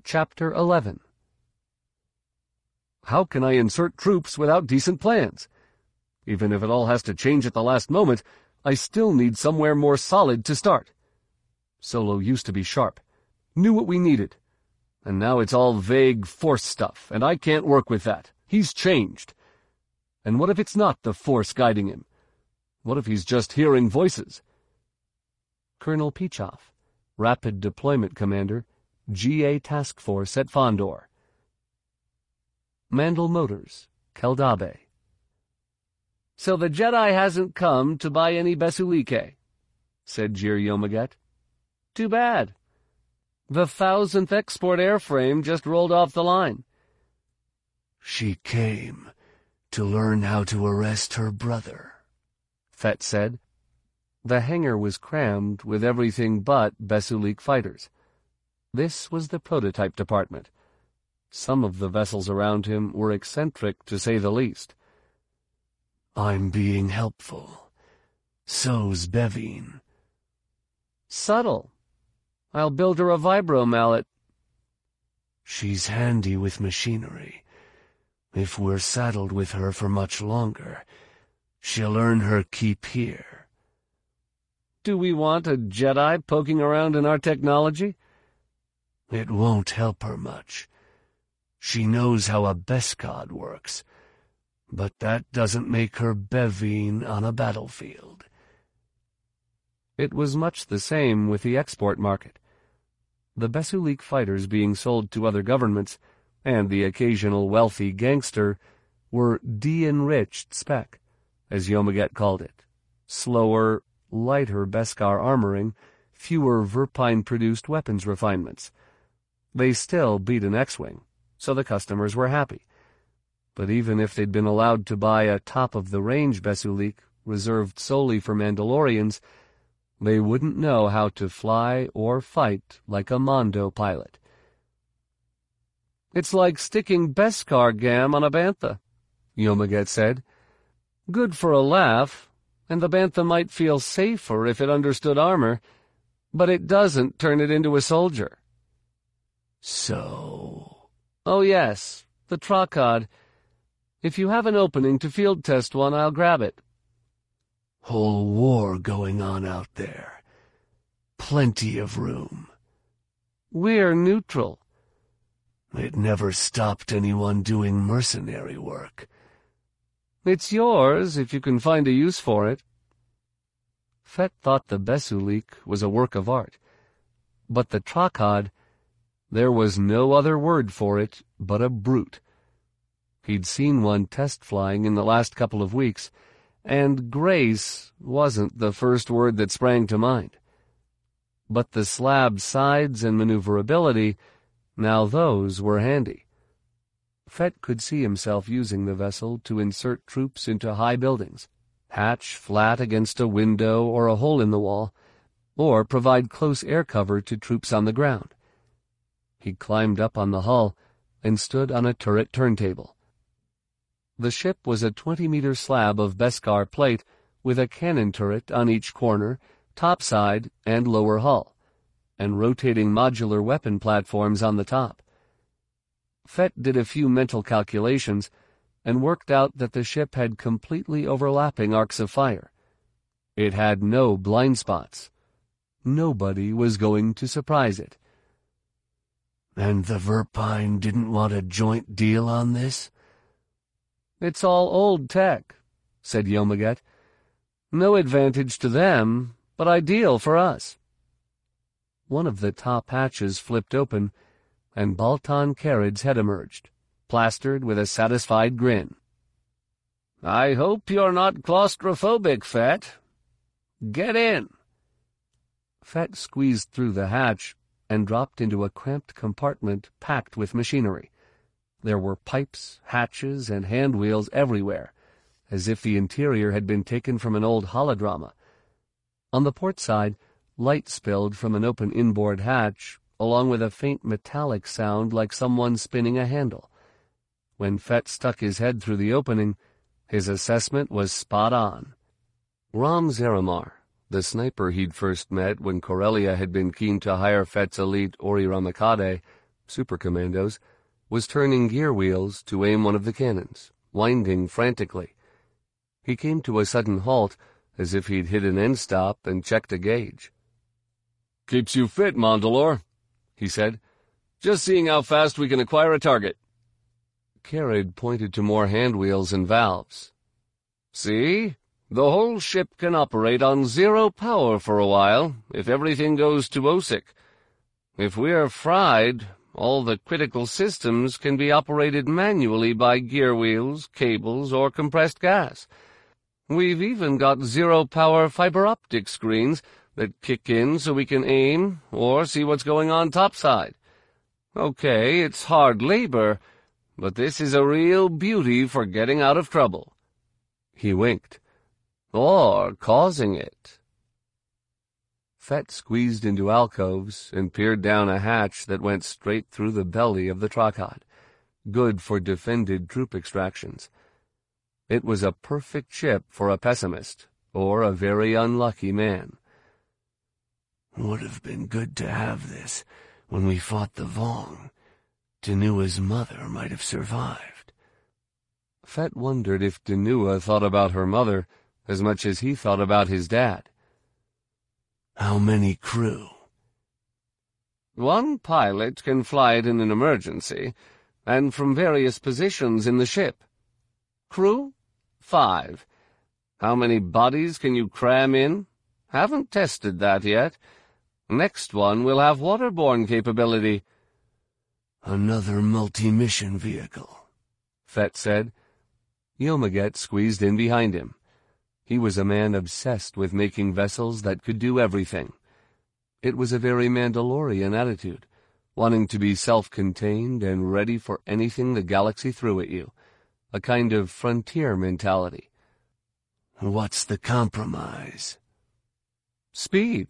Chapter 11. How can I insert troops without decent plans? Even if it all has to change at the last moment, I still need somewhere more solid to start. Solo used to be sharp, knew what we needed. And now it's all vague Force stuff, and I can't work with that. He's changed. And what if it's not the Force guiding him? What if he's just hearing voices? Colonel Pichoff, Rapid Deployment Commander, GA Task Force at Fondor. Mandel Motors, Keldabe. So the Jedi hasn't come to buy any Besulike, said Jir Yomaget. Too bad. The 1,000th export airframe just rolled off the line. She came to learn how to arrest her brother, Fett said. The hangar was crammed with everything but Besulik fighters. This was the prototype department. Some of the vessels around him were eccentric, to say the least. I'm being helpful. So's Bevine. Subtle. I'll build her a vibro mallet. She's handy with machinery. If we're saddled with her for much longer, she'll earn her keep here. Do we want a Jedi poking around in our technology? It won't help her much. She knows how a Beskar works, but that doesn't make her Bevine on a battlefield. It was much the same with the export market. The Besulik fighters being sold to other governments, and the occasional wealthy gangster, were de-enriched spec, as Yomaget called it. Slower, lighter Beskar armoring, fewer Verpine-produced weapons refinements. They still beat an X-Wing, so the customers were happy. But even if they'd been allowed to buy a top-of-the-range Besulik reserved solely for Mandalorians, they wouldn't know how to fly or fight like a Mondo pilot. It's like sticking Beskar gam on a bantha, Yomaget said. Good for a laugh, and the bantha might feel safer if it understood armor, but it doesn't turn it into a soldier. So? Oh yes, the Trocod. If you have an opening to field test one, I'll grab it. Whole war going on out there. Plenty of room. We're neutral. It never stopped anyone doing mercenary work. It's yours if you can find a use for it. Fett thought the Besulik was a work of art, but the Trocod, there was no other word for it but a brute. He'd seen one test flying in the last couple of weeks, and grace wasn't the first word that sprang to mind. But the slab sides and maneuverability, now those were handy. Fett could see himself using the vessel to insert troops into high buildings, hatch flat against a window or a hole in the wall, or provide close air cover to troops on the ground. He climbed up on the hull and stood on a turret turntable. The ship was a 20-meter slab of Beskar plate with a cannon turret on each corner, topside, and lower hull, and rotating modular weapon platforms on the top. Fett did a few mental calculations and worked out that the ship had completely overlapping arcs of fire. It had no blind spots. Nobody was going to surprise it. And the Verpine didn't want a joint deal on this? It's all old tech, said Yomaget. No advantage to them, but ideal for us. One of the top hatches flipped open, and Baltan Carid's head emerged, plastered with a satisfied grin. I hope you're not claustrophobic, Fett. Get in. Fett squeezed through the hatch and dropped into a cramped compartment packed with machinery. There were pipes, hatches, and hand wheels everywhere, as if the interior had been taken from an old holodrama. On the port side, light spilled from an open inboard hatch, along with a faint metallic sound like someone spinning a handle. When Fett stuck his head through the opening, his assessment was spot on. Rom Zaramar, the sniper he'd first met when Corellia had been keen to hire Fett's elite Ori Ramakade, Super Commandos, was turning gear wheels to aim one of the cannons, winding frantically. He came to a sudden halt, as if he'd hit an end stop, and checked a gauge. "Keeps you fit, Mandalore," he said. "Just seeing how fast we can acquire a target." Carrid pointed to more hand wheels and valves. "See? The whole ship can operate on 0 power for a while, if everything goes to OSIC. If we're fried, all the critical systems can be operated manually by gear wheels, cables, or compressed gas. We've even got 0-power fiber-optic screens that kick in so we can aim or see what's going on topside. Okay, it's hard labor, but this is a real beauty for getting out of trouble." He winked. "Or causing it." Fett squeezed into alcoves and peered down a hatch that went straight through the belly of the Trocod, good for defended troop extractions. It was a perfect ship for a pessimist, or a very unlucky man. "Would have been good to have this when we fought the Vong. Danua's mother might have survived." Fett wondered if Danua thought about her mother as much as he thought about his dad. "How many crew?" "1 pilot can fly it in an emergency, and from various positions in the ship. Crew? 5. How many bodies can you cram in? Haven't tested that yet. Next one will have waterborne capability." "Another multi-mission vehicle," Fett said. Yomaget squeezed in behind him. He was a man obsessed with making vessels that could do everything. It was a very Mandalorian attitude, wanting to be self-contained and ready for anything the galaxy threw at you, a kind of frontier mentality. "What's the compromise?" "Speed."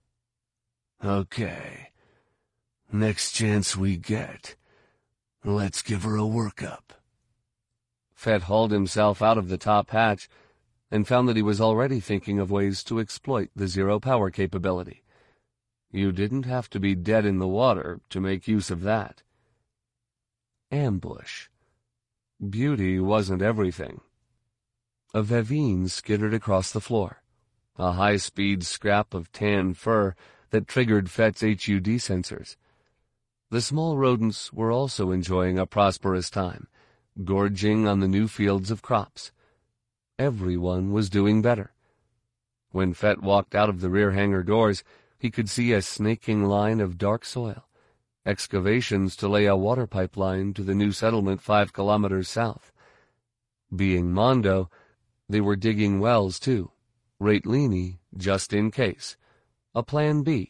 "Okay. Next chance we get, let's give her a workup." Fett hauled himself out of the top hatch and found that he was already thinking of ways to exploit the 0-power capability. You didn't have to be dead in the water to make use of that. Ambush. Beauty wasn't everything. A Vevine skittered across the floor, a high-speed scrap of tan fur that triggered Fett's HUD sensors. The small rodents were also enjoying a prosperous time, gorging on the new fields of crops. Everyone was doing better. When Fett walked out of the rear hangar doors, he could see a snaking line of dark soil, excavations to lay a water pipeline to the new settlement 5 kilometers south. Being Mondo, they were digging wells too, Ratelini, just in case. A plan B.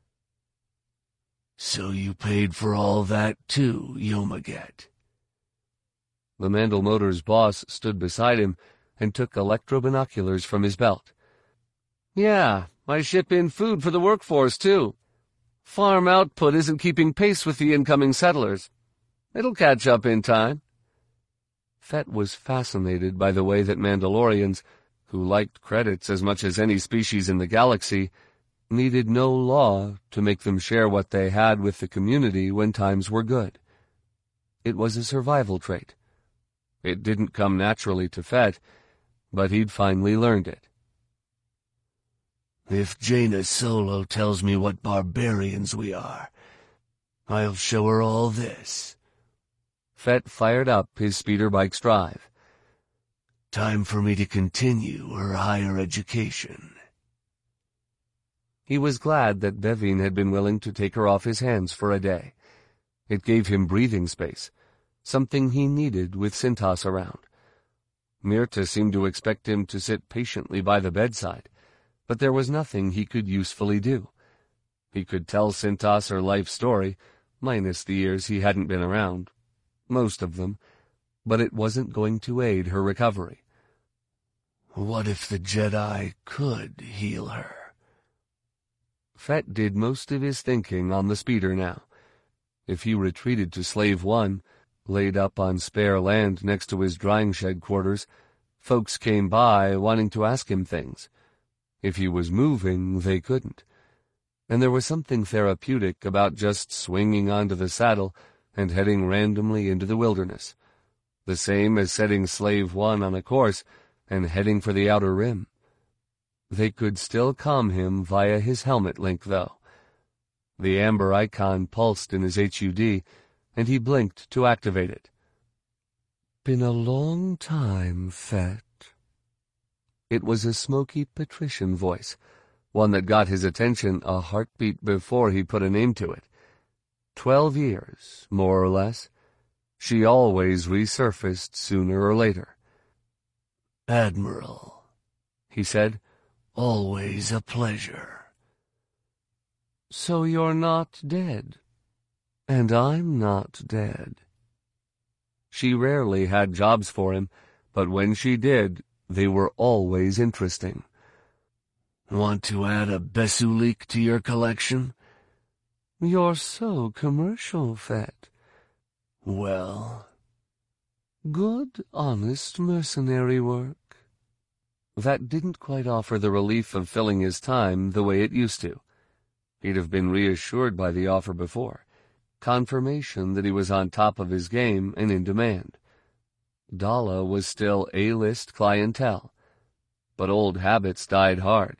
"So you paid for all that too, Yomaget?" The Mandal Motors boss stood beside him and took electro-binoculars from his belt. "Yeah, I ship in food for the workforce, too. Farm output isn't keeping pace with the incoming settlers. It'll catch up in time." Fett was fascinated by the way that Mandalorians, who liked credits as much as any species in the galaxy, needed no law to make them share what they had with the community when times were good. It was a survival trait. It didn't come naturally to Fett, but he'd finally learned it. "If Jaina Solo tells me what barbarians we are, I'll show her all this." Fett fired up his speeder bike's drive. "Time for me to continue her higher education." He was glad that Vevine had been willing to take her off his hands for a day. It gave him breathing space, something he needed with Cintas around. Mirta seemed to expect him to sit patiently by the bedside, but there was nothing he could usefully do. He could tell Cintas her life story, minus the years he hadn't been around, most of them, but it wasn't going to aid her recovery. What if the Jedi could heal her? Fett did most of his thinking on the speeder now. If he retreated to Slave 1, laid up on spare land next to his drying shed quarters, folks came by wanting to ask him things. If he was moving, they couldn't. and there was something therapeutic about just swinging onto the saddle and heading randomly into the wilderness, the same as setting Slave One on a course and heading for the outer rim. They could still calm him via his helmet link, though. The amber icon pulsed in his HUD, and he blinked to activate it. "Been a long time, Fett." It was a smoky patrician voice, one that got his attention a heartbeat before he put a name to it. 12 years, more or less. She always resurfaced sooner or later. "Admiral," he said, "always a pleasure." "So you're not dead. And I'm not dead." She rarely had jobs for him, but when she did, they were always interesting. "Want to add a Besulik to your collection?" "You're so commercial, Fett." "Well..." "Good, honest mercenary work." That didn't quite offer the relief of filling his time the way it used to. He'd have been reassured by the offer before, confirmation that he was on top of his game and in demand. Dala was still A-list clientele, but old habits died hard.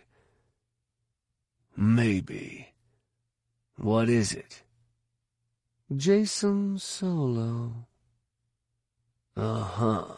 "Maybe. What is it?" "Jacen Solo." "Uh-huh.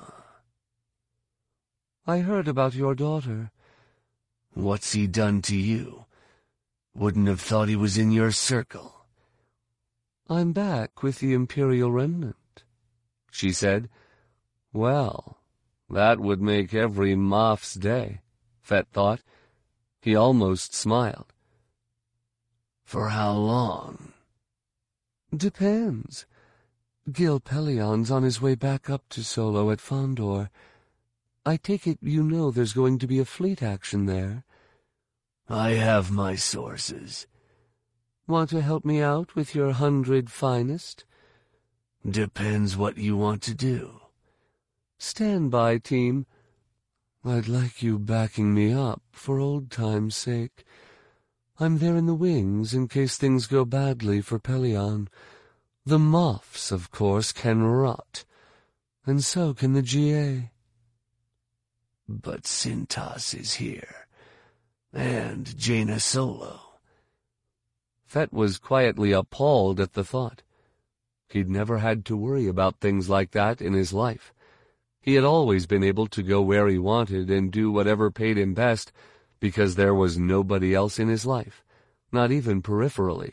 "I heard about your daughter." "What's he done to you? Wouldn't have thought he was in your circle." "I'm back with the Imperial Remnant," she said. Well, that would make every Moff's day, Fett thought. He almost smiled. "For how long?" "Depends. Gil Pelion's on his way back up to Solo at Fondor. I take it you know there's going to be a fleet action there." "I have my sources." "Want to help me out with your 100 finest?" "Depends what you want to do." "Stand by, team. I'd like you backing me up for old time's sake. I'm there in the wings in case things go badly for Pelion. The Moffs, of course, can rot, and so can the GA." "But Cintas is here, and Jaina Solo." Fett was quietly appalled at the thought. He'd never had to worry about things like that in his life. He had always been able to go where he wanted and do whatever paid him best because there was nobody else in his life, not even peripherally.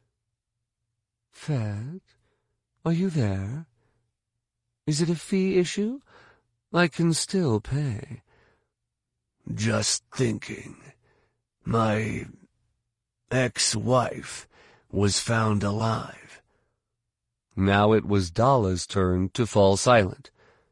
"Fett, are you there? Is it a fee issue? I can still pay." "Just thinking. My ex-wife was found alive." Now it was Dala's turn to fall silent.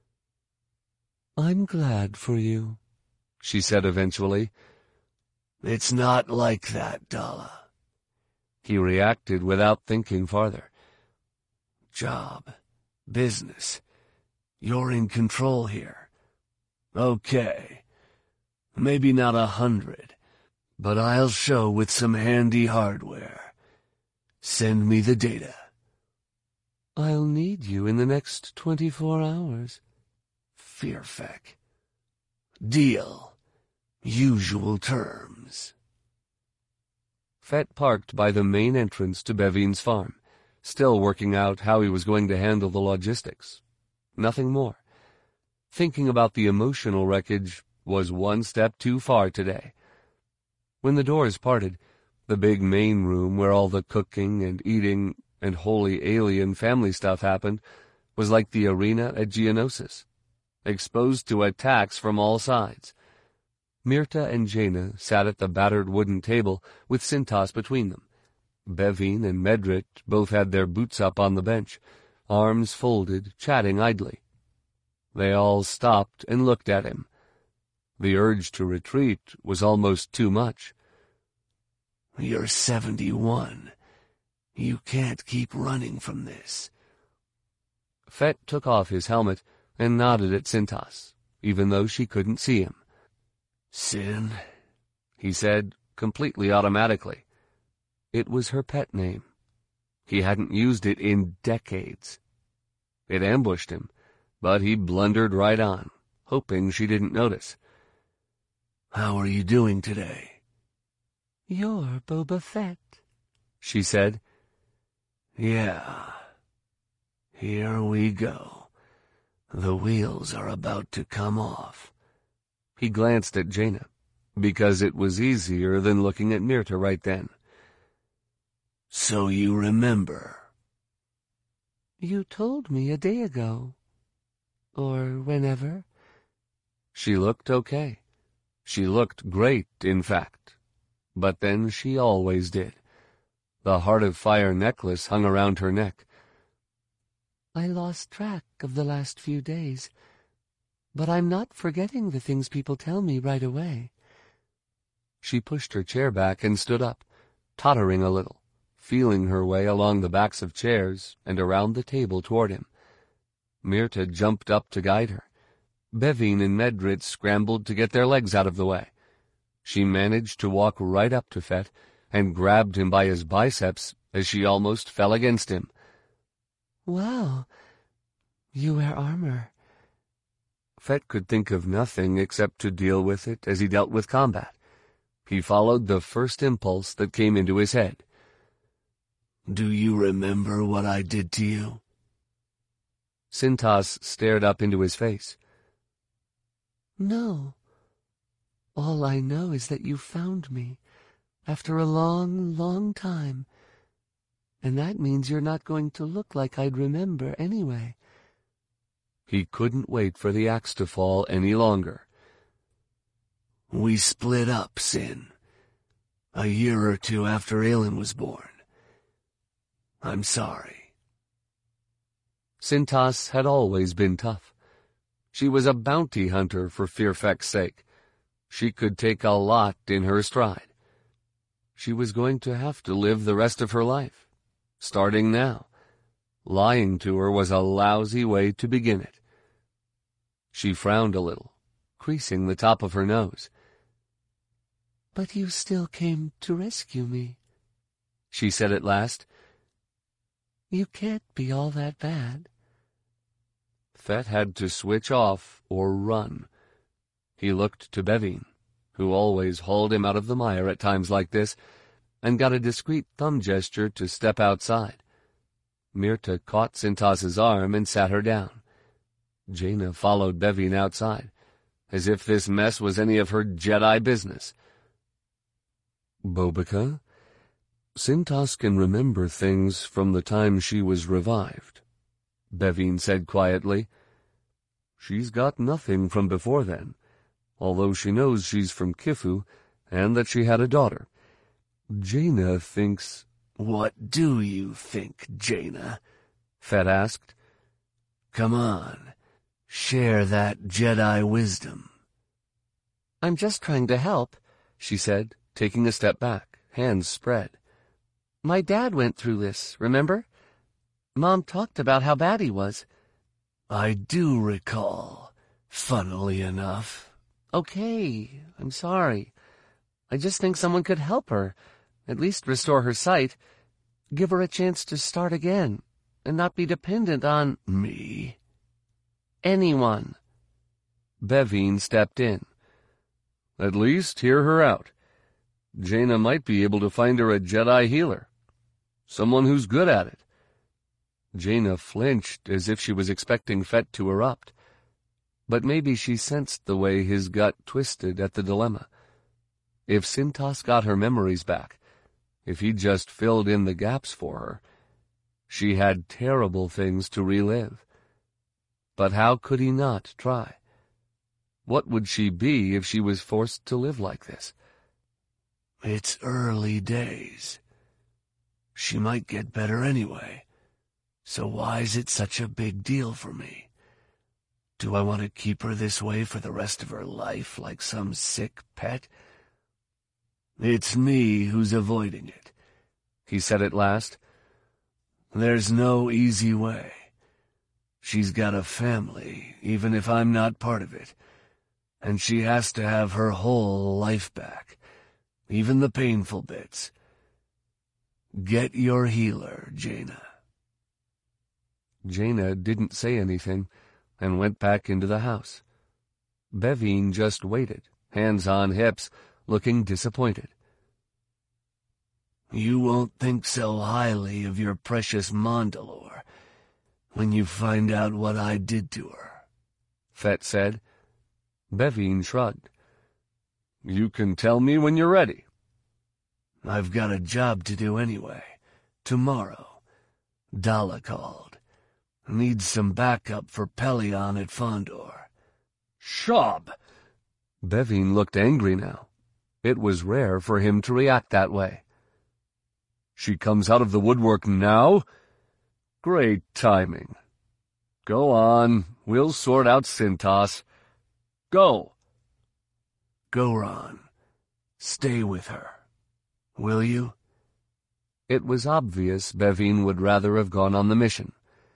"I'm glad for you," she said eventually. "It's not like that, Dala." He reacted without thinking farther. "Job, business. You're in control here. Okay. Maybe not 100, but I'll show with some handy hardware. Send me the data." "I'll need you in the next 24 hours. Fearfeck. Deal. Usual terms." Fett parked by the main entrance to Bevin's farm, still working out how he was going to handle the logistics. Nothing more. Thinking about the emotional wreckage was one step too far today. When the doors parted, the big main room where all the cooking and eating and wholly alien family stuff happened was like the arena at Geonosis, exposed to attacks from all sides. Myrta and Jaina sat at the battered wooden table with Cintas between them. Bevin and Medrit both had their boots up on the bench, arms folded, chatting idly. They all stopped and looked at him. The urge to retreat was almost too much. "You're 71. You can't keep running from this." Fett took off his helmet and nodded at Cintas, even though she couldn't see him. "Sin," he said, completely automatically. It was her pet name. He hadn't used it in decades. It ambushed him, but he blundered right on, hoping she didn't notice. "How are you doing today?" "You're Boba Fett," she said. "Yeah. Here we go. The wheels are about to come off." He glanced at Jaina, because it was easier than looking at Mirta right then. "So you remember?" "You told me a day ago. Or whenever." She looked okay. She looked great, in fact. But then she always did. The Heart of Fire necklace hung around her neck. "I lost track of the last few days, but I'm not forgetting the things people tell me right away." She pushed her chair back and stood up, tottering a little, feeling her way along the backs of chairs and around the table toward him. Mirta jumped up to guide her. Bevin and Medrit scrambled to get their legs out of the way. She managed to walk right up to Fett and grabbed him by his biceps as she almost fell against him. "Wow, you wear armor." Fett could think of nothing except to deal with it as he dealt with combat. He followed the first impulse that came into his head. "Do you remember what I did to you?" Cintas stared up into his face. "No. All I know is that you found me, after a long, long time. And that means you're not going to look like I'd remember anyway." He couldn't wait for the axe to fall any longer. "We split up, Sin, a year or two after Aelin was born. I'm sorry." Cintas had always been tough. She was a bounty hunter for Firfek's sake. She could take a lot in her stride. She was going to have to live the rest of her life, starting now. Lying to her was a lousy way to begin it. She frowned a little, creasing the top of her nose. "But you still came to rescue me," she said at last. "You can't be all that bad." Fett had to switch off or run. He looked to Bevin, who always hauled him out of the mire at times like this, and got a discreet thumb gesture to step outside. Mirta caught Cintas's arm and sat her down. Jaina followed Bevin outside, as if this mess was any of her Jedi business. "Bobika, Cintas can remember things from the time she was revived," Bevin said quietly. "She's got nothing from before then, although she knows she's from Kifu and that she had a daughter. Jaina thinks—" "What do you think, Jaina?" Fett asked. "Come on, share that Jedi wisdom." "I'm just trying to help," she said, taking a step back, hands spread. "My dad went through this, remember? Mom talked about how bad he was." "I do recall, funnily enough." "Okay, I'm sorry. I just think someone could help her, at least restore her sight, give her a chance to start again, and not be dependent on—" "Me?" "Anyone." Bevin stepped in. "At least hear her out. Jaina might be able to find her a Jedi healer. Someone who's good at it." Jaina flinched as if she was expecting Fett to erupt. But maybe she sensed the way his gut twisted at the dilemma. If Cintas got her memories back, if he just filled in the gaps for her, she had terrible things to relive. But how could he not try? What would she be if she was forced to live like this? "It's early days. She might get better anyway. So why is it such a big deal for me? Do I want to keep her this way for the rest of her life, like some sick pet?" "It's me who's avoiding it," he said at last. "There's no easy way. She's got a family, even if I'm not part of it, and she has to have her whole life back, even the painful bits. Get your healer, Jaina." Jaina didn't say anything and went back into the house. Bevine just waited, hands on hips, looking disappointed. "You won't think so highly of your precious Mandalore when you find out what I did to her," Fett said. Bevine shrugged. "You can tell me when you're ready." "I've got a job to do anyway. Tomorrow. Dalla called. Needs some backup for Pelion at Fondor." "Shab!" Bevine looked angry now. It was rare for him to react that way. "She comes out of the woodwork now? Great timing. Go on, we'll sort out Cintas. Go." "Goran, stay with her. Will you?" It was obvious Bevine would rather have gone on the mission.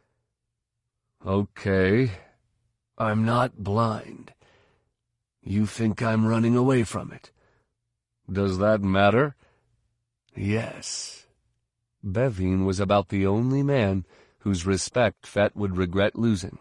"Okay. I'm not blind. You think I'm running away from it?" "Does that matter?" "Yes." Bevine was about the only man whose respect Fett would regret losing.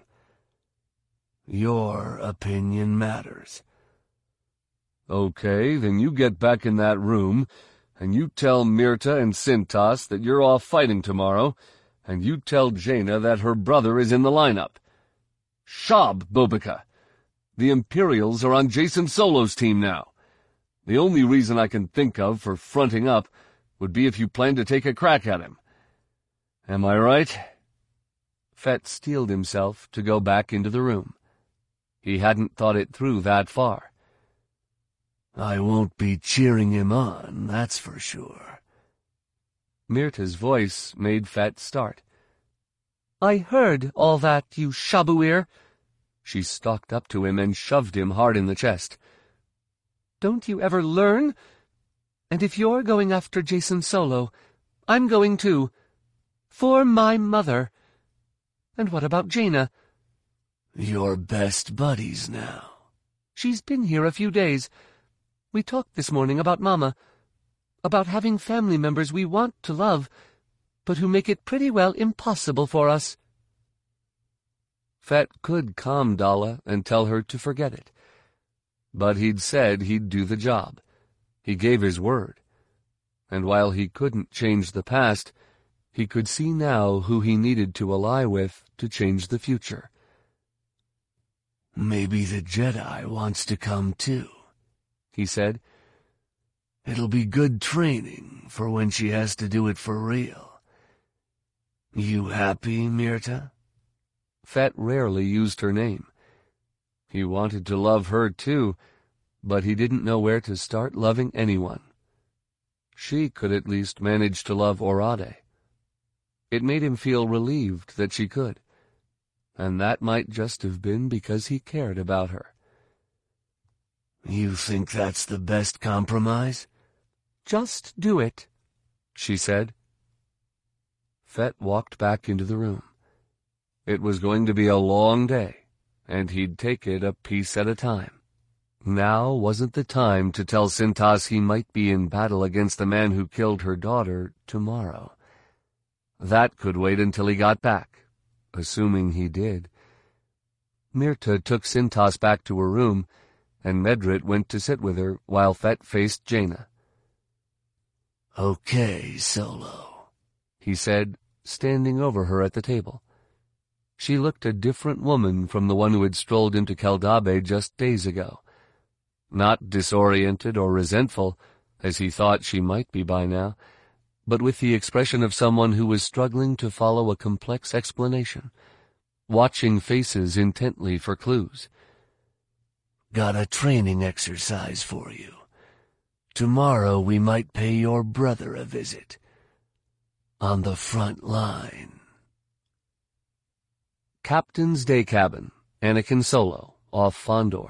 "Your opinion matters." "Okay, then you get back in that room, and you tell Mirta and Cintas that you're off fighting tomorrow, and you tell Jaina that her brother is in the lineup. Shab, Bobika! The Imperials are on Jacen Solo's team now. The only reason I can think of for fronting up would be if you plan to take a crack at him. Am I right?" Fett steeled himself to go back into the room. He hadn't thought it through that far. "I won't be cheering him on, that's for sure." Mirta's voice made Fett start. "I heard all that, you Shabuir." She stalked up to him and shoved him hard in the chest. "Don't you ever learn? And if you're going after Jacen Solo, I'm going too. For my mother. And what about Jaina?" "You're best buddies now." "She's been here a few days. We talked this morning about Mama, about having family members we want to love, but who make it pretty well impossible for us." Fett could calm Dalla and tell her to forget it. But he'd said he'd do the job. He gave his word. And while he couldn't change the past, he could see now who he needed to ally with to change the future. "Maybe the Jedi wants to come too," he said. "It'll be good training for when she has to do it for real. You happy, Mirta?" Fett rarely used her name. He wanted to love her too, but he didn't know where to start loving anyone. She could at least manage to love Orade. It made him feel relieved that she could, and that might just have been because he cared about her. "You think that's the best compromise?" "Just do it," she said. Fett walked back into the room. It was going to be a long day, and he'd take it a piece at a time. Now wasn't the time to tell Cintas he might be in battle against the man who killed her daughter tomorrow. That could wait until he got back, assuming he did. Mirta took Cintas back to her room, and Medrit went to sit with her while Fett faced Jaina. "Okay, Solo," he said, standing over her at the table. She looked a different woman from the one who had strolled into Keldabe just days ago. Not disoriented or resentful, as he thought she might be by now, but with the expression of someone who was struggling to follow a complex explanation, watching faces intently for clues. "Got a training exercise for you. Tomorrow we might pay your brother a visit. On the front line." Captain's Day Cabin, Anakin Solo, off Fondor.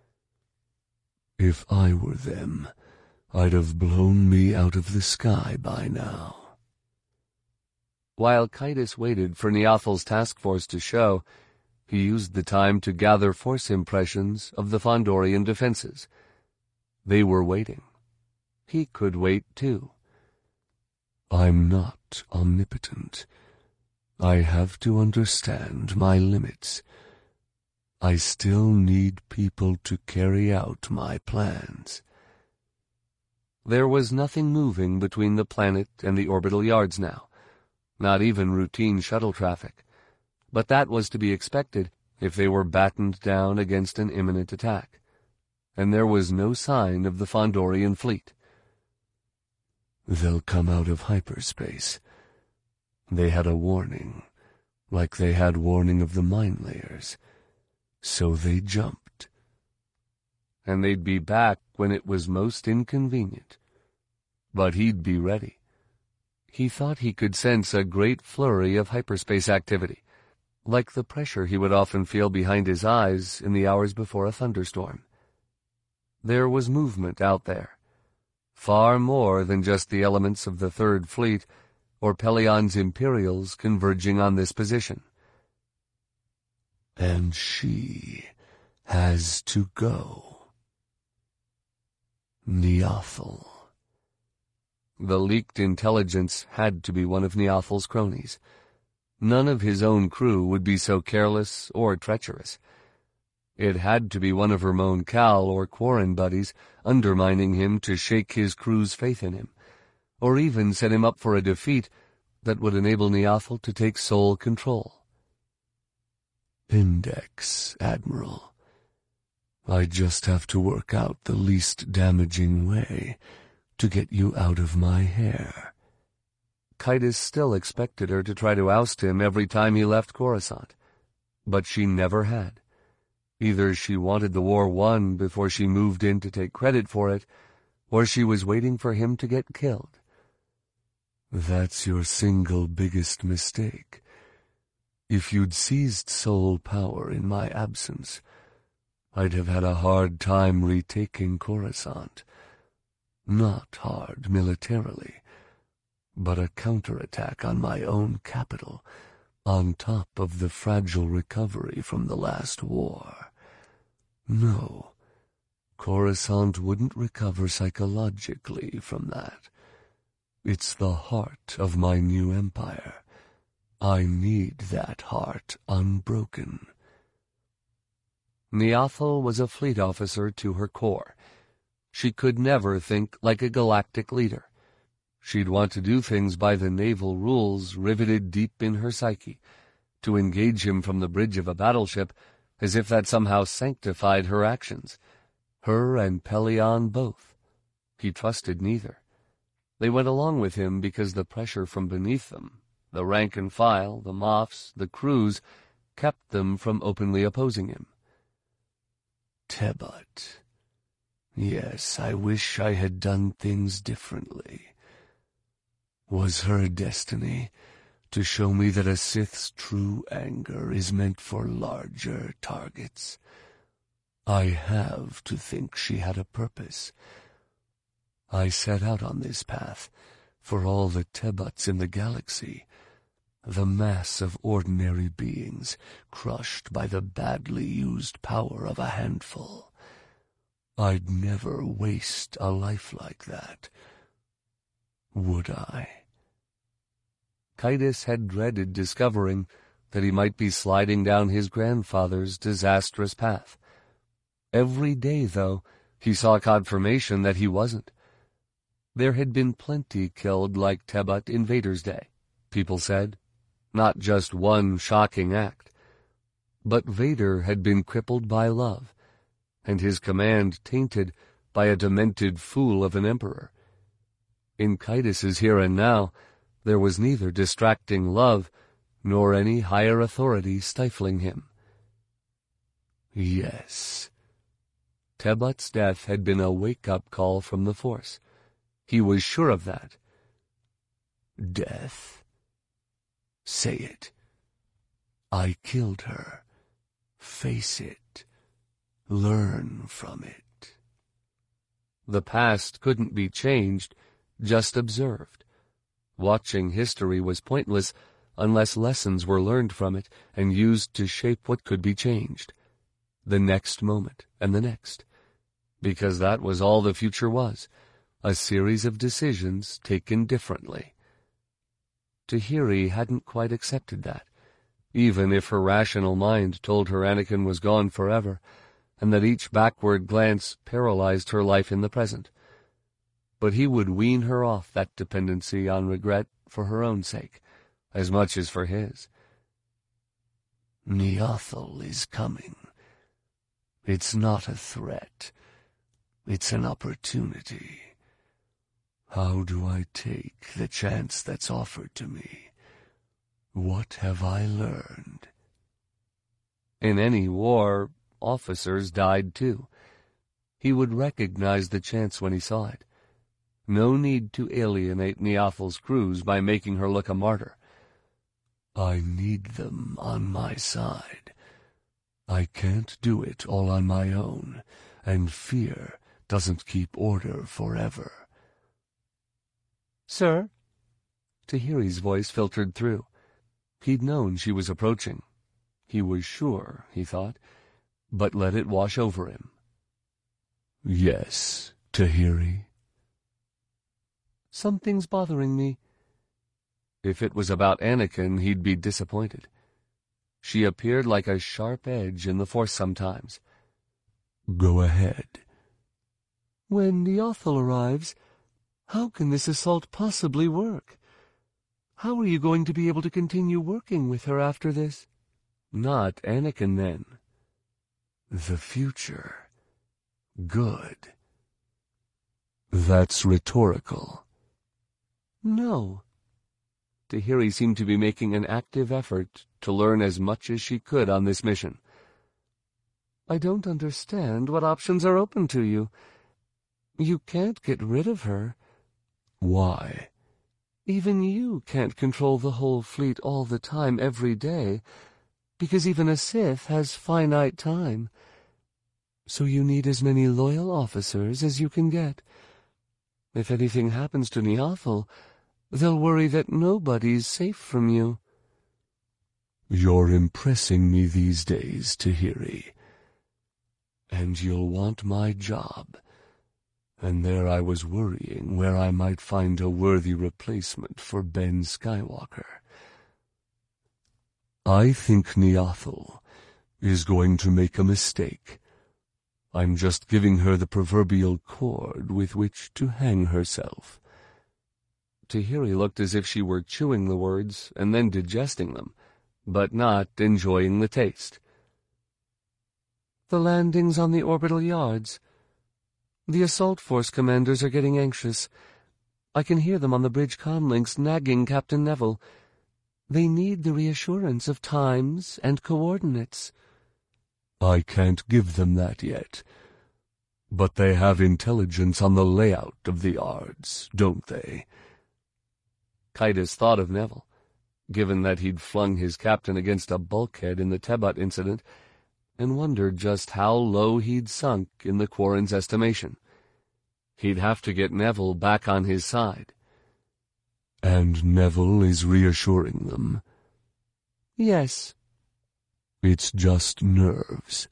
"If I were them, I'd have blown me out of the sky by now." While Kaitis waited for Neothel's task force to show, he used the time to gather force impressions of the Fondorian defenses. They were waiting. He could wait, too. I'm not omnipotent. I have to understand my limits. I still need people to carry out my plans. There was nothing moving between the planet and the orbital yards now, not even routine shuttle traffic. But that was to be expected if they were battened down against an imminent attack. And there was no sign of the Fondorian fleet. They'll come out of hyperspace. They had a warning, like they had warning of the mine layers. So they jumped. And they'd be back when it was most inconvenient. But he'd be ready. He thought he could sense a great flurry of hyperspace activity, like the pressure he would often feel behind his eyes in the hours before a thunderstorm. There was movement out there, far more than just the elements of the Third Fleet or Pelion's Imperials converging on this position. And she has to go. Niathal. The leaked intelligence had to be one of Niathal's cronies. None of his own crew would be so careless or treacherous. It had to be one of Ramon Cal or Quarren buddies undermining him to shake his crew's faith in him, or even set him up for a defeat that would enable Niathal to take sole control. Index, Admiral. I just have to work out the least damaging way to get you out of my hair. Kaitis still expected her to try to oust him every time he left Coruscant, but she never had. Either she wanted the war won before she moved in to take credit for it, or she was waiting for him to get killed. That's your single biggest mistake. If you'd seized sole power in my absence, I'd have had a hard time retaking Coruscant. Not hard militarily, but a counterattack on my own capital, on top of the fragile recovery from the last war. No, Coruscant wouldn't recover psychologically from that. It's the heart of my new empire. I need that heart unbroken. Niathal was a fleet officer to her core. She could never think like a galactic leader. She'd want to do things by the naval rules riveted deep in her psyche, to engage him from the bridge of a battleship as if that somehow sanctified her actions. Her and Pelion both. He trusted neither. They went along with him because the pressure from beneath them, the rank and file, the Moffs, the crews, kept them from openly opposing him. Tebut. Yes, I wish I had done things differently. Was her destiny to show me that a Sith's true anger is meant for larger targets? I have to think she had a purpose. I set out on this path for all the Tebuts in the galaxy, the mass of ordinary beings crushed by the badly used power of a handful. I'd never waste a life like that. Would I? Kaitis had dreaded discovering that he might be sliding down his grandfather's disastrous path. Every day, though, he saw confirmation that he wasn't. There had been plenty killed like Tebut in Vader's day, people said. Not just one shocking act. But Vader had been crippled by love, and his command tainted by a demented fool of an emperor. In Kaitis's here and now, there was neither distracting love nor any higher authority stifling him. Yes. Tebut's death had been a wake-up call from the Force. He was sure of that. Death. Say it. I killed her. Face it. Learn from it. The past couldn't be changed, just observed. Watching history was pointless unless lessons were learned from it and used to shape what could be changed. The next moment and the next. Because that was all the future was, a series of decisions taken differently. Tahiri hadn't quite accepted that, even if her rational mind told her Anakin was gone forever, and that each backward glance paralyzed her life in the present. But he would wean her off that dependency on regret for her own sake, as much as for his. Niathal is coming. It's not a threat. It's an opportunity. How do I take the chance that's offered to me? What have I learned? In any war, officers died too. He would recognize the chance when he saw it. No need to alienate Niathal's crews by making her look a martyr. I need them on my side. I can't do it all on my own, and fear doesn't keep order forever. Sir? Tahiri's voice filtered through. He'd known she was approaching. He was sure, he thought, but let it wash over him. Yes, Tahiri? Something's bothering me. If it was about Anakin, he'd be disappointed. She appeared like a sharp edge in the Force sometimes. Go ahead. When Niathal arrives, how can this assault possibly work? How are you going to be able to continue working with her after this? Not Anakin, then. The future. Good. That's rhetorical. No. Tahiri seemed to be making an active effort to learn as much as she could on this mission. I don't understand what options are open to you. You can't get rid of her. Why? Even you can't control the whole fleet all the time, every day, because even a Sith has finite time. So you need as many loyal officers as you can get. If anything happens to Niathal, they'll worry that nobody's safe from you. You're impressing me these days, Tahiri. And you'll want my job. And there I was worrying where I might find a worthy replacement for Ben Skywalker. I think Niathal is going to make a mistake. I'm just giving her the proverbial cord with which to hang herself. Tahiri looked as if she were chewing the words and then digesting them, but not enjoying the taste. The landings on the orbital yards. The assault force commanders are getting anxious. I can hear them on the bridge comlinks nagging Captain Neville. They need the reassurance of times and coordinates. I can't give them that yet. But they have intelligence on the layout of the yards, don't they? Kaitis thought of Neville, given that he'd flung his captain against a bulkhead in the Tebut incident, and wondered just how low he'd sunk in the Quarren's estimation. He'd have to get Neville back on his side. And Neville is reassuring them? Yes. It's just nerves.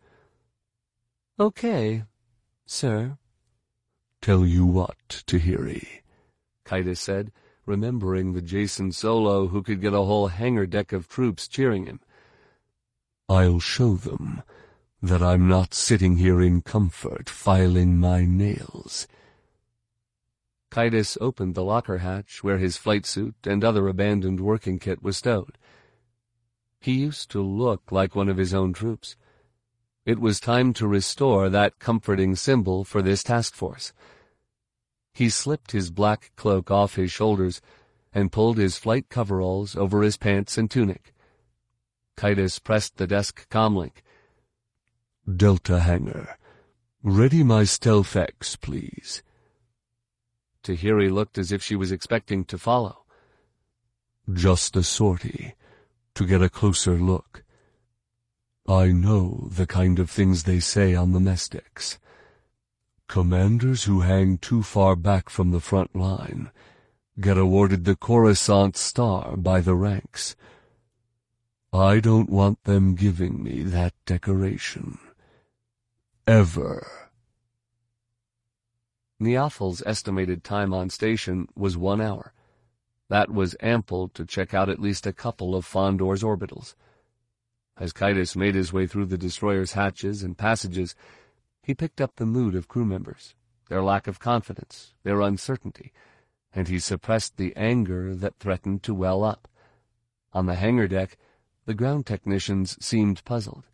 Okay, sir. Tell you what, Tahiri, Kaitis said, remembering the Jacen Solo who could get a whole hangar deck of troops cheering him. I'll show them that I'm not sitting here in comfort filing my nails. Kaitis opened the locker hatch where his flight suit and other abandoned working kit was stowed. He used to look like one of his own troops. It was time to restore that comforting symbol for this task force. He slipped his black cloak off his shoulders and pulled his flight coveralls over his pants and tunic. Kaitis pressed the desk comlink. Delta hangar. Ready my Stealth X, please. Tahiri looked as if she was expecting to follow. Just a sortie, to get a closer look. I know the kind of things they say on the mess decks. Commanders who hang too far back from the front line get awarded the Coruscant Star by the ranks. I don't want them giving me that decoration. Ever. Niathal's estimated time on station was 1 hour. That was ample to check out at least a couple of Fondor's orbitals. As Kaitis made his way through the destroyer's hatches and passages, he picked up the mood of crew members, their lack of confidence, their uncertainty, and he suppressed the anger that threatened to well up. On the hangar deck, the ground technicians seemed puzzled.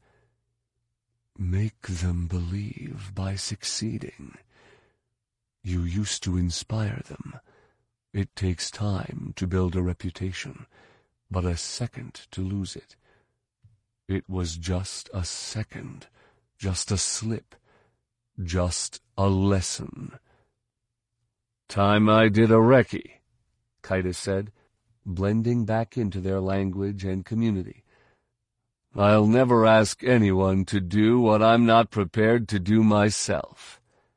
"Make them believe by succeeding. You used to inspire them. It takes time to build a reputation, but a second to lose it. It was just a second, just a slip, just a lesson." "Time I did a recce," Kaitis said, blending back into their language and community. "I'll never ask anyone to do what I'm not prepared to do myself."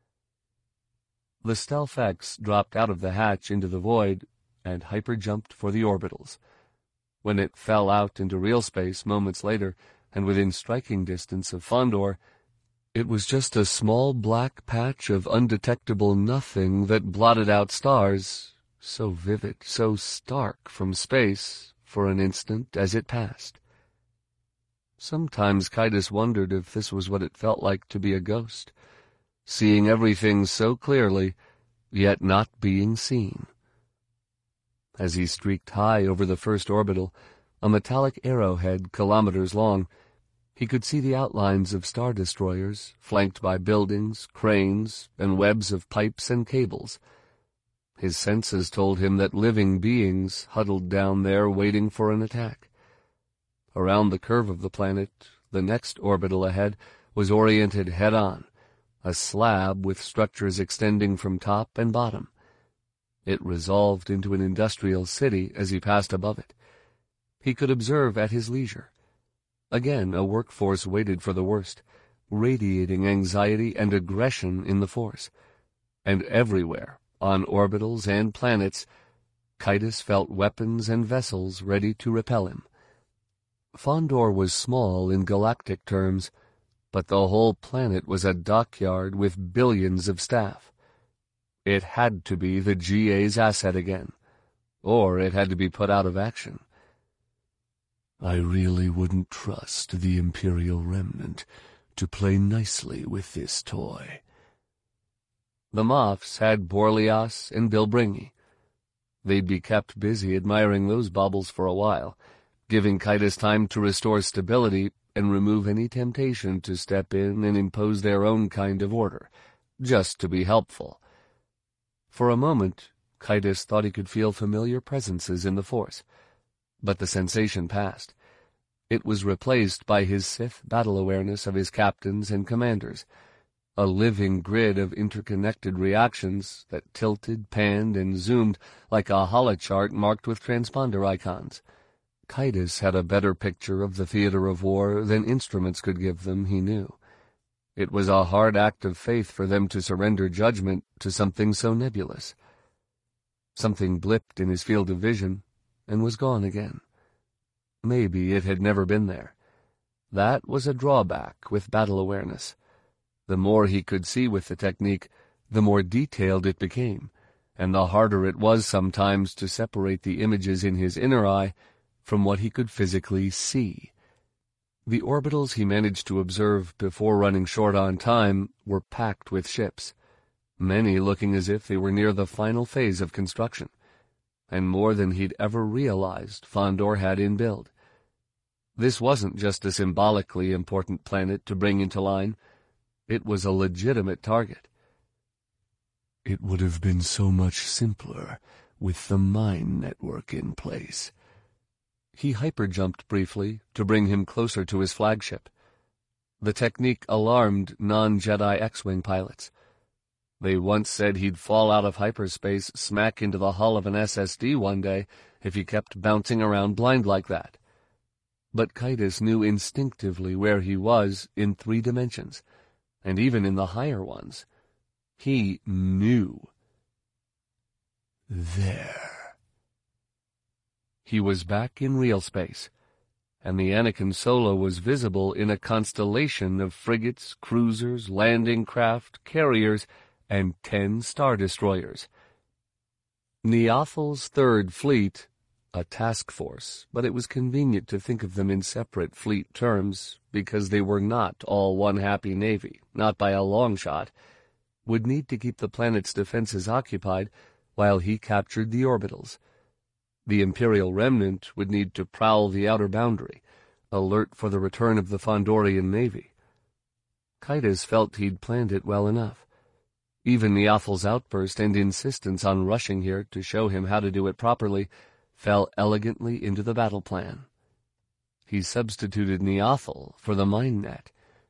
The Stealth X dropped out of the hatch into the void and hyper-jumped for the orbitals. When it fell out into real space moments later and within striking distance of Fondor, it was just a small black patch of undetectable nothing that blotted out stars, so vivid, so stark from space, for an instant as it passed. Sometimes Kaitis wondered if this was what it felt like to be a ghost, seeing everything so clearly, yet not being seen. As he streaked high over the first orbital, a metallic arrowhead kilometers long, he could see the outlines of star destroyers, flanked by buildings, cranes, and webs of pipes and cables. His senses told him that living beings huddled down there waiting for an attack. Around the curve of the planet, the next orbital ahead was oriented head-on, a slab with structures extending from top and bottom. It resolved into an industrial city as he passed above it. He could observe at his leisure. Again, a workforce waited for the worst, radiating anxiety and aggression in the force. And everywhere, on orbitals and planets, Kaitis felt weapons and vessels ready to repel him. Fondor was small in galactic terms, but the whole planet was a dockyard with billions of staff. It had to be the GA's asset again, or it had to be put out of action. "I really wouldn't trust the Imperial Remnant to play nicely with this toy." The Moffs had Borlias and Bilbringi. They'd be kept busy admiring those baubles for a while, giving Kaitis time to restore stability and remove any temptation to step in and impose their own kind of order, just to be helpful. For a moment, Kaitis thought he could feel familiar presences in the Force, but the sensation passed. It was replaced by his Sith battle awareness of his captains and commanders, a living grid of interconnected reactions that tilted, panned, and zoomed like a holochart marked with transponder icons. Kaitis had a better picture of the theater of war than instruments could give them, he knew. It was a hard act of faith for them to surrender judgment to something so nebulous. Something blipped in his field of vision and was gone again. Maybe it had never been there. That was a drawback with battle awareness. The more he could see with the technique, the more detailed it became, and the harder it was sometimes to separate the images in his inner eye from what he could physically see. The orbitals he managed to observe before running short on time were packed with ships, many looking as if they were near the final phase of construction, and more than he'd ever realized Fondor had in build. This wasn't just a symbolically important planet to bring into line. It was a legitimate target. "It would have been so much simpler with the mine network in place." He hyper-jumped briefly to bring him closer to his flagship. The technique alarmed non-Jedi X-Wing pilots. They once said he'd fall out of hyperspace smack into the hull of an SSD one day if he kept bouncing around blind like that. But Kaitis knew instinctively where he was in 3 dimensions, and even in the higher ones. He knew. There. He was back in real space, and the Anakin Solo was visible in a constellation of frigates, cruisers, landing craft, carriers, and 10 star destroyers. Neothel's Third Fleet, a task force, but it was convenient to think of them in separate fleet terms because they were not all one happy navy, not by a long shot, would need to keep the planet's defenses occupied while he captured the orbitals. The Imperial remnant would need to prowl the outer boundary, alert for the return of the Fondorian navy. Kaitis felt he'd planned it well enough. Even Neothel's outburst and insistence on rushing here to show him how to do it properly fell elegantly into the battle plan. He substituted Neothel for the mine net.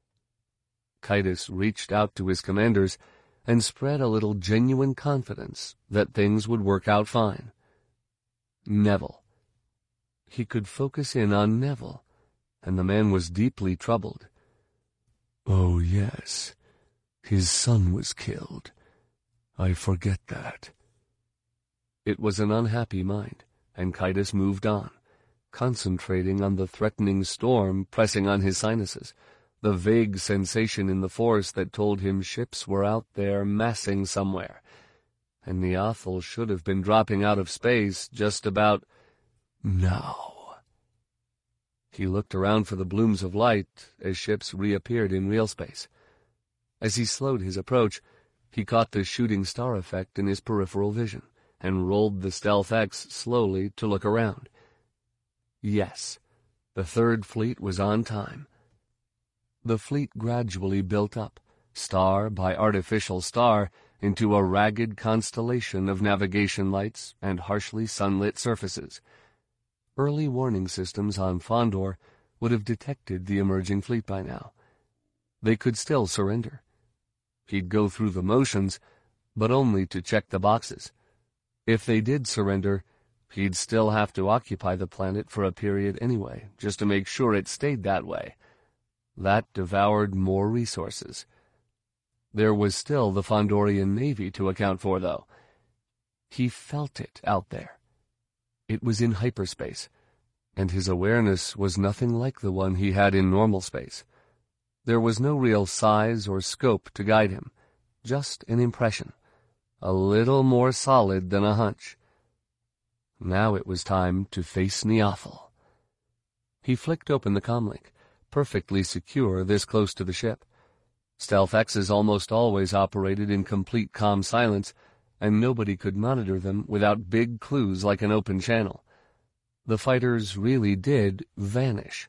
Kaitis reached out to his commanders and spread a little genuine confidence that things would work out fine. Neville. He could focus in on Neville, and the man was deeply troubled. "Oh, yes. His son was killed. I forget that." It was an unhappy mind, and Kaitis moved on, concentrating on the threatening storm pressing on his sinuses, the vague sensation in the force that told him ships were out there massing somewhere, and Neothel should have been dropping out of space just about now. He looked around for the blooms of light as ships reappeared in real space. As he slowed his approach, he caught the shooting star effect in his peripheral vision and rolled the Stealth X slowly to look around. Yes, the Third Fleet was on time. The fleet gradually built up, star by artificial star, into a ragged constellation of navigation lights and harshly sunlit surfaces. Early warning systems on Fondor would have detected the emerging fleet by now. They could still surrender. He'd go through the motions, but only to check the boxes. If they did surrender, he'd still have to occupy the planet for a period anyway, just to make sure it stayed that way. That devoured more resources. There was still the Fondorian navy to account for, though. He felt it out there. It was in hyperspace, and his awareness was nothing like the one he had in normal space. There was no real size or scope to guide him, just an impression, a little more solid than a hunch. Now it was time to face Neothel. He flicked open the comlink, perfectly secure this close to the ship. Stealth X's almost always operated in complete calm silence, and nobody could monitor them without big clues like an open channel. The fighters really did vanish.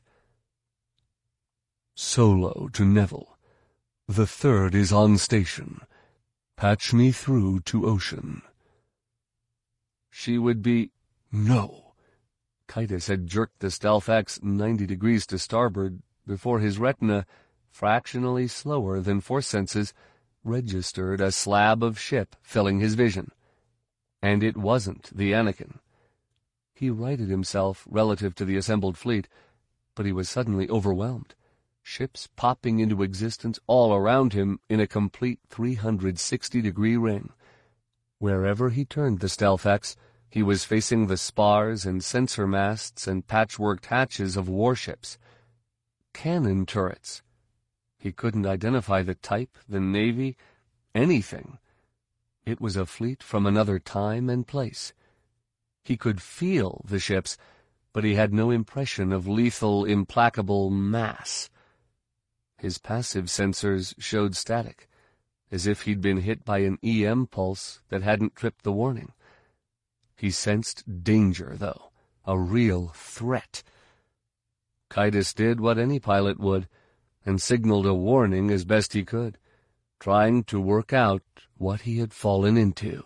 "Solo to Neville. The Third is on station. Patch me through to Ocean." She would be... No. Kaitis had jerked the Stealth X 90 degrees to starboard before his retina, fractionally slower than force senses, registered a slab of ship filling his vision. And it wasn't the Anakin. He righted himself relative to the assembled fleet, but he was suddenly overwhelmed. Ships popping into existence all around him in a complete 360-degree ring. Wherever he turned the Stealth X, he was facing the spars and sensor masts and patchworked hatches of warships. Cannon turrets. He couldn't identify the type, the navy, anything. It was a fleet from another time and place. He could feel the ships, but he had no impression of lethal, implacable mass. His passive sensors showed static, as if he'd been hit by an EM pulse that hadn't tripped the warning. He sensed danger, though, a real threat. Kaitis did what any pilot would, and signaled a warning as best he could, trying to work out what he had fallen into.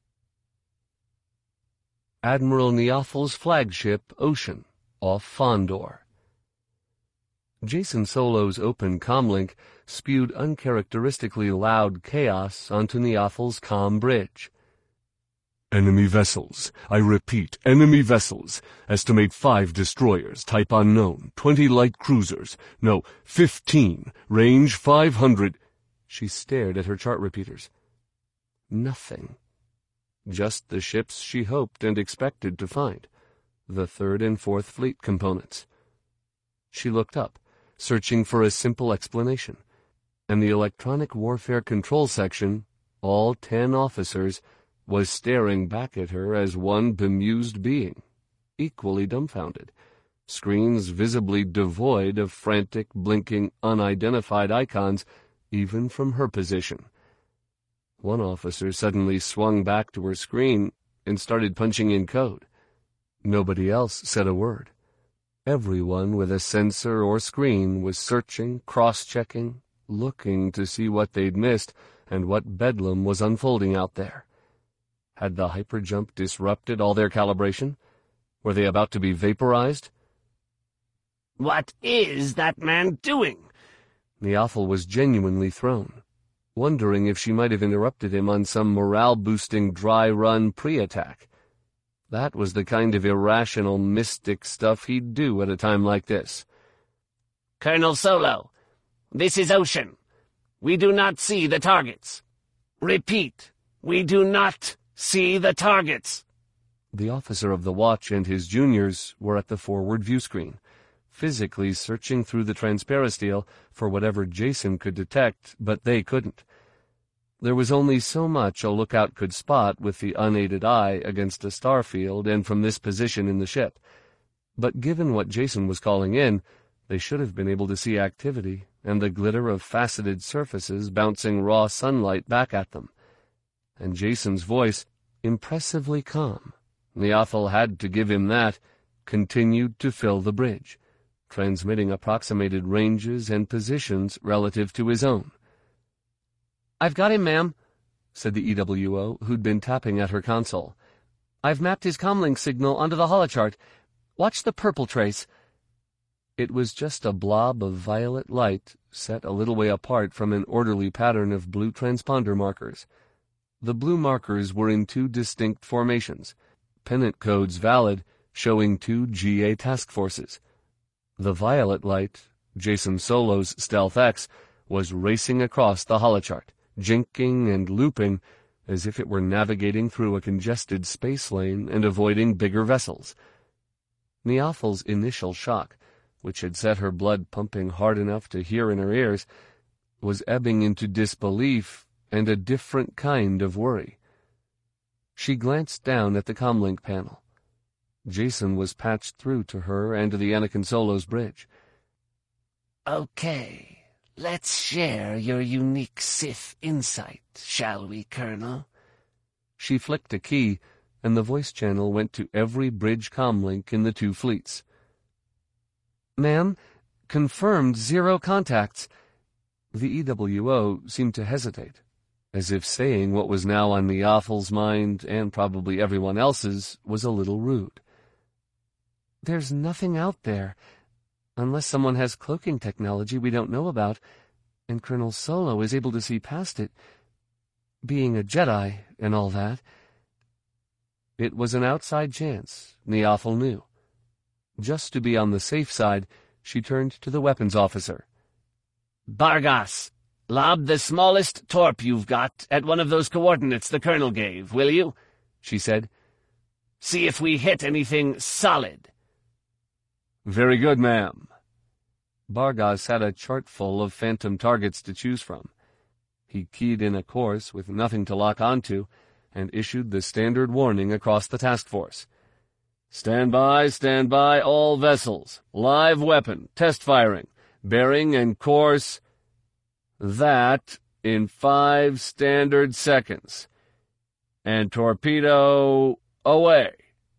Admiral Neothel's flagship, Ocean, off Fondor. Jacen Solo's open comlink spewed uncharacteristically loud chaos onto Neothel's comm bridge. "Enemy vessels. I repeat, enemy vessels. Estimate 5 destroyers, type unknown, 20 light cruisers. No, 15. Range 500. She stared at her chart repeaters. Nothing. Just the ships she hoped and expected to find. The Third and Fourth Fleet components. She looked up, searching for a simple explanation, and the electronic warfare control section, all 10 officers, was staring back at her as one bemused being, equally dumbfounded, screens visibly devoid of frantic, blinking, unidentified icons, even from her position. One officer suddenly swung back to her screen and started punching in code. Nobody else said a word. Everyone with a sensor or screen was searching, cross-checking, looking to see what they'd missed and what bedlam was unfolding out there. Had the hyperjump disrupted all their calibration? Were they about to be vaporized? "What is that man doing?" Niathal was genuinely thrown, wondering if she might have interrupted him on some morale-boosting dry-run pre-attack. That was the kind of irrational, mystic stuff he'd do at a time like this. "Colonel Solo, this is Ocean. We do not see the targets. Repeat, we do not see the targets." The officer of the watch and his juniors were at the forward view screen, physically searching through the transparisteel for whatever Jacen could detect, but they couldn't. There was only so much a lookout could spot with the unaided eye against a star field and from this position in the ship. But given what Jacen was calling in, they should have been able to see activity and the glitter of faceted surfaces bouncing raw sunlight back at them. And Jacen's voice, impressively calm, Niathal had to give him that, continued to fill the bridge, transmitting approximated ranges and positions relative to his own. "I've got him, ma'am," said the EWO, who'd been tapping at her console. "I've mapped his comlink signal onto the holochart. Watch the purple trace." It was just a blob of violet light set a little way apart from an orderly pattern of blue transponder markers. The blue markers were in two distinct formations, pennant codes valid, showing 2 GA task forces. The violet light, Jacen Solo's Stealth X, was racing across the holochart, jinking and looping as if it were navigating through a congested space lane and avoiding bigger vessels. Niathal's initial shock, which had set her blood pumping hard enough to hear in her ears, was ebbing into disbelief and a different kind of worry. She glanced down at the comlink panel. Jacen was patched through to her and to the Anakin Solo's bridge. "Okay, let's share your unique Sith insight, shall we, Colonel?" She flicked a key, and the voice channel went to every bridge comlink in the two fleets. "Ma'am, confirmed 0 contacts." The EWO seemed to hesitate, as if saying what was now on Niathal's mind, and probably everyone else's, was a little rude. "There's nothing out there, unless someone has cloaking technology we don't know about, and Colonel Solo is able to see past it, being a Jedi and all that." It was an outside chance, Niathal knew. Just to be on the safe side, she turned to the weapons officer. "Bargas, lob the smallest torp you've got at one of those coordinates the Colonel gave, will you?" she said. "See if we hit anything solid." "Very good, ma'am." Bargas had a chart full of phantom targets to choose from. He keyed in a course with nothing to lock onto, and issued the standard warning across the task force. Stand by, all vessels. Live weapon, test firing, bearing and course. That in 5 standard seconds. And torpedo away."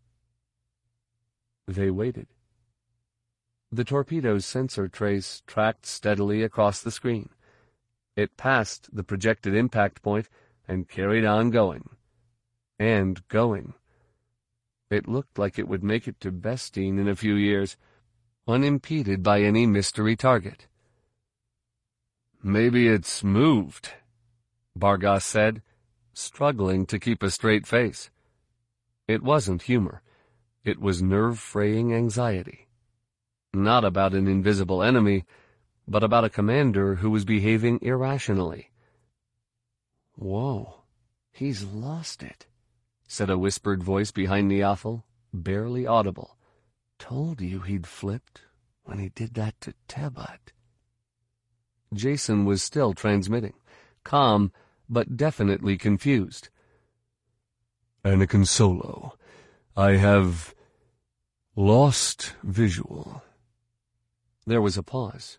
They waited. The torpedo's sensor trace tracked steadily across the screen. It passed the projected impact point and carried on going. And going. It looked like it would make it to Bestine in a few years, unimpeded by any mystery target. "Maybe it's moved," Bargas said, struggling to keep a straight face. It wasn't humor. It was nerve-fraying anxiety. Not about an invisible enemy, but about a commander who was behaving irrationally. "Whoa, he's lost it," said a whispered voice behind Niathal, barely audible. "Told you he'd flipped when he did that to Tebat." Jacen was still transmitting, calm, but definitely confused. Anakin Solo, I have lost visual. There was a pause.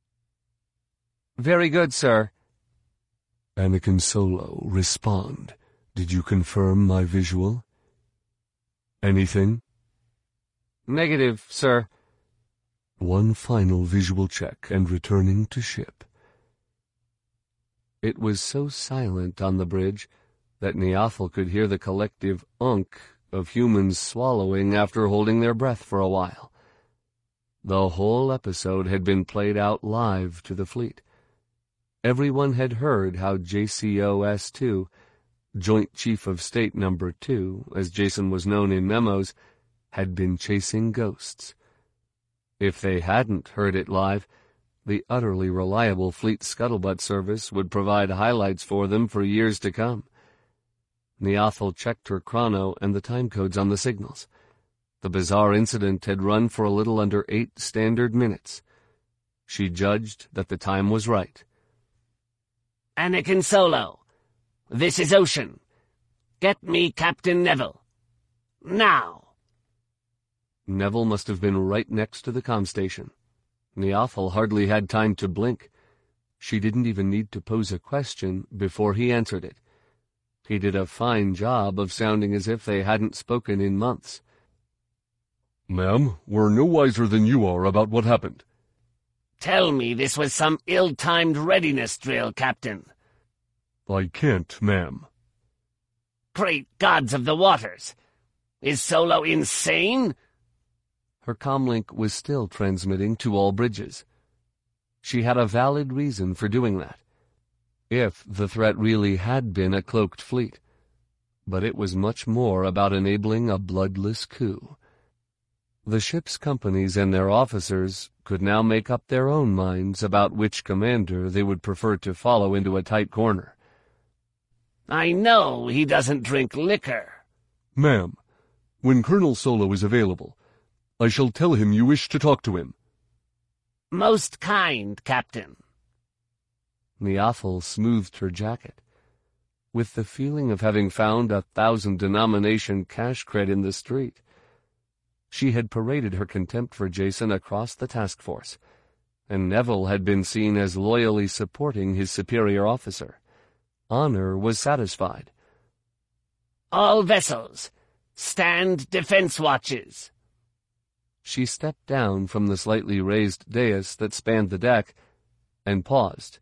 Very good, sir. Anakin Solo, respond. Did you confirm my visual? Anything? Negative, sir. One final visual check and returning to ship. It was so silent on the bridge that Niathal could hear the collective unk of humans swallowing after holding their breath for a while. The whole episode had been played out live to the fleet. Everyone had heard how JCOS-2, Joint Chief of State No. 2, as Jacen was known in memos, had been chasing ghosts. If they hadn't heard it live, the utterly reliable Fleet Scuttlebutt service would provide highlights for them for years to come. Niathal checked her chrono and the timecodes on the signals. The bizarre incident had run for a little under 8 standard minutes. She judged that the time was right. Anakin Solo, this is Ocean. Get me Captain Neville. Now! Neville must have been right next to the comm station. Niathal hardly had time to blink. She didn't even need to pose a question before he answered it. He did a fine job of sounding as if they hadn't spoken in months. Ma'am, we're no wiser than you are about what happened. Tell me this was some ill-timed readiness drill, Captain. I can't, ma'am. Great gods of the waters! Is Solo insane? Her comlink was still transmitting to all bridges. She had a valid reason for doing that, if the threat really had been a cloaked fleet. But it was much more about enabling a bloodless coup. The ship's companies and their officers could now make up their own minds about which commander they would prefer to follow into a tight corner. I know he doesn't drink liquor. Ma'am, when Colonel Solo is available, I shall tell him you wish to talk to him. Most kind, Captain. Niathal smoothed her jacket. With the feeling of having found 1,000-denomination cash cred in the street. She had paraded her contempt for Jacen across the task force, and Neville had been seen as loyally supporting his superior officer. Honor was satisfied. All vessels, stand defense watches. She stepped down from the slightly raised dais that spanned the deck, and paused.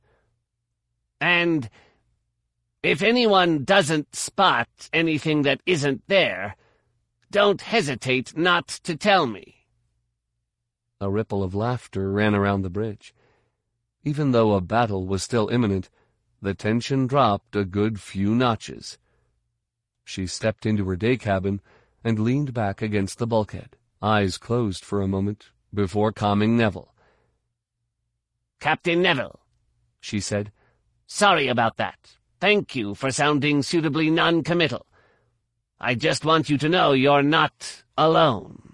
And if anyone doesn't spot anything that isn't there, don't hesitate not to tell me. A ripple of laughter ran around the bridge. Even though a battle was still imminent, the tension dropped a good few notches. She stepped into her day cabin and leaned back against the bulkhead, eyes closed for a moment, before calming Neville. Captain Neville, she said, sorry about that. Thank you for sounding suitably non-committal. I just want you to know you're not alone.